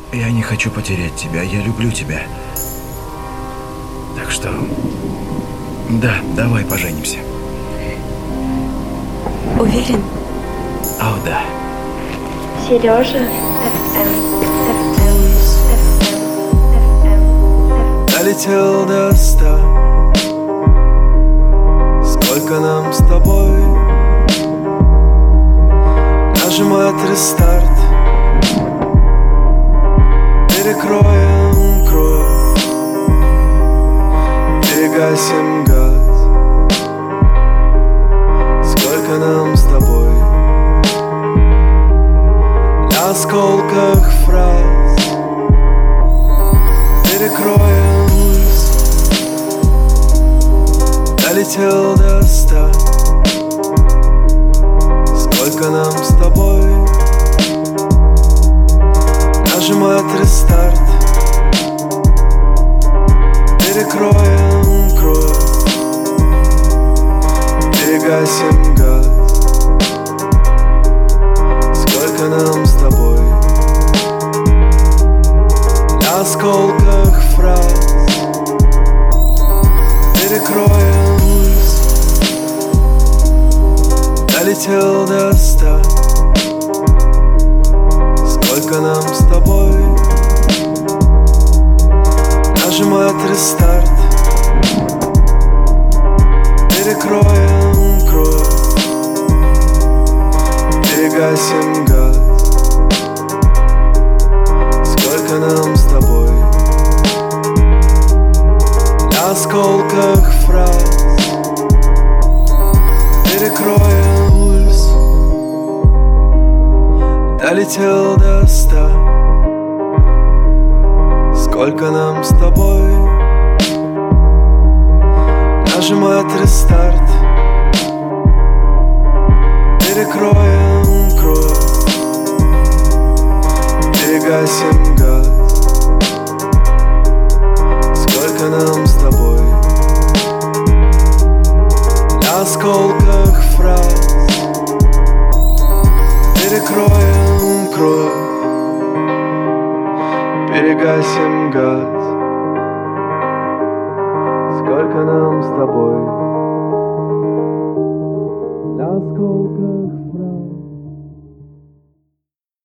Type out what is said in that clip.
Я не хочу потерять тебя, я люблю тебя. Так что... Да, давай поженимся. Уверен? О, да. Сережа. Долетел до 100. Сколько нам с тобой? Нажимает рестарт. Перекроем кровь, перегасим газ. Сколько нам с тобой? На осколках фраз перекроем улиц. Долетел до 100. Сколько нам с тобой? Нажимает рестарт. Перекроем кровь, перегасим газ. Сколько нам с тобой? На осколках фраз перекроем улиц. Долетел до 100. Сколько нам с тобой? Нажимает рестарт. Перекроем кровь, перегасим газ. Сколько нам с тобой? На осколках фраз перекроем улиц. Долетел до 100. Сколько нам с тобой? Нажимает рестарт. Перекроем кровь, перегасим газ. Сколько нам с тобой? На осколках фраз перекроем кровь, перегасим газ. Сколько нам с тобой? На осколках